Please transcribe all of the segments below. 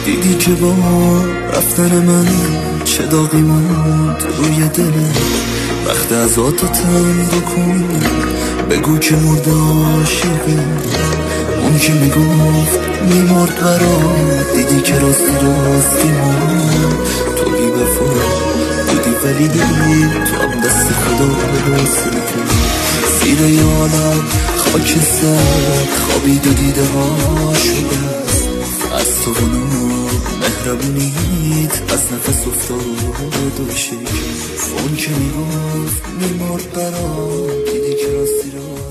دیدی که با رفتن من چه داغی موند روی دلم. وقت از آتتم بکن بگو که مرد عاشقی. اون که میگفت میمرد برات دیدی که راستی موند. تو بی وفا بودی ولی تو هم دست خدا بباستی. زیر یالم خاک سر خوابید و دیده ها شده از تو بنو مهربونیت از نفس افتاد و شکر. اون که میگفت میمرد برام دیدی که راستی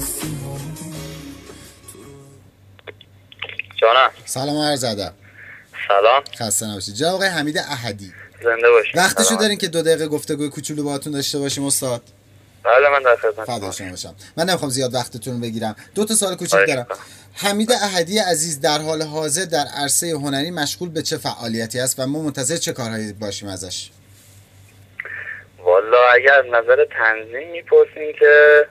جانم. سلام عرض ادب. سلام. خسته نباشید. جناب آقای حمید احدی زنده باشید. وقتشو دارین که 2 دقیقه گفتگوی کوچولو باهاتون داشته باشیم استاد؟ بله من در خدمت. فدای شما باشم. من نمیخوام زیاد وقتتون رو بگیرم. 2 تا سوال کوچیک دارم. حمید احدی عزیز در حال حاضر در عرصه هنری مشغول به چه فعالیتی است و ما منتظر چه کارهایی باشیم ازش؟ والا اگر نظر تنظیم میپرسین که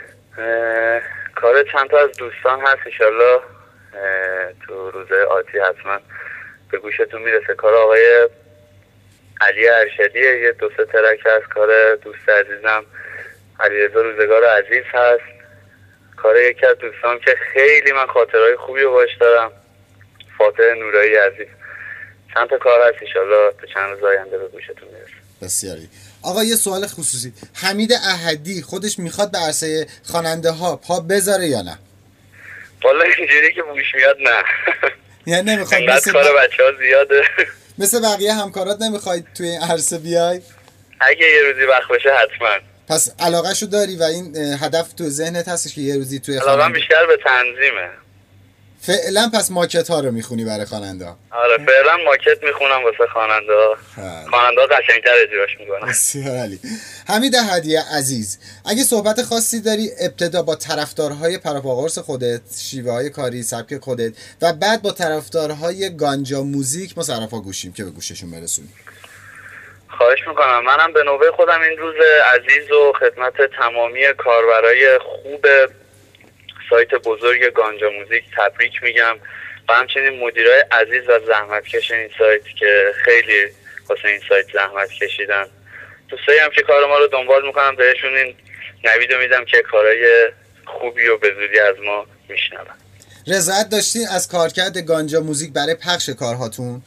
کار چند تا از دوستان هست انشالله تو روزه آتی حتما به گوشتون میرسه. کار آقای علی ارشدیه، یه 2-3 ترک هست. کار دوست عزیزم علیرضا روزگار عزیز هست. کار یکی از دوستان که خیلی من خاطرهای خوبی رو باش دارم، فاتح نورایی عزیز. چند تا کار هست انشالله تو چند روز آینده به گوشتون میرسه. بسیاری. آقا یه سوال خصوصی، حمید احدی خودش میخواد به عرصه خواننده ها پا بذاره یا نه؟ والا اینجوری که بوش میاد نه. یعنی نمیخواد مثل کار بچه‌ها زیاده. مثل بقیه همکارات نمیخواید توی این عرصه بیای؟ اگه یه روزی وقت بشه حتما. پس علاقه‌شو داری و این هدف تو ذهنت هستش که یه روزی توی علاقه‌ام بیشتر به تنظیمه. فعلا پس ماکت ها رو میخونی برای خواننده ها؟ آره فعلا ماکت میخونم واسه خواننده ها. خواننده ها قشنگ‌تر اجراش میکنن. بسیار عالی. حمید احدی عزیز، اگه صحبت خاصی داری ابتدا با طرفدارهای پراپاقرص خودت، شیوه های کاری، سبک خودت و بعد با طرفدارهای گانجا موزیک ما صرفا گوشیم که به گوششون برسونی. خواهش میکنم. منم به نوبه خودم این روز عزیز و خدمت تمامی کاربرای خوب سایت بزرگ گانجا موزیک تبریک میگم و همچنین مدیرای عزیز و زحمتکش این سایت که خیلی واسه این سایت زحمت کشیدن. دوستایی هم که کار ما رو دنبال میکنم بهشون این نویدو میدم که کارهای خوبی رو به زودی از ما میشنون. رضایت داشتین از کارکرد گانجا موزیک برای پخش کارهاتون؟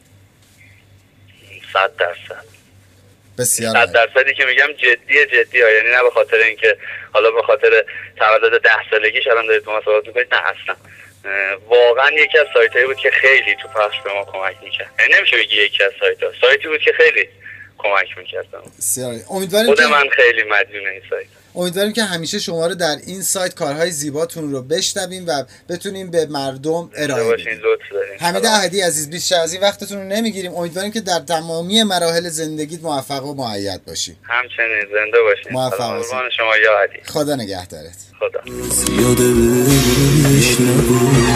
100%. بسیار 100% که میگم جدیه ها. یعنی نه به خاطر اینکه حالا به خاطر تولد 10 سالگیش الان دارید تو ما صحبت میکنید، نه اصلا. واقعا یکی از سایتایی بود که خیلی تو پخش به ما کمک میکرد. یعنی نمیشه بگی یکی از سایتی بود که خیلی کمک میکرد. بسیار امیدواریم خود من خیلی مدیون این سایت. امیدواریم که همیشه شما رو در این سایت کارهای زیباتون رو بشنویم و بتونیم به مردم ارائه بدیم. حمید احدی عزیز، بیشتر از این وقتتون رو نمیگیریم. امیدواریم که در تمامی مراحل زندگیت موفق و مؤید باشی. همچنین زنده باشین. موفق باشین. شما یا علی. خدا نگهدارت. خدا. زیاده بهش نبود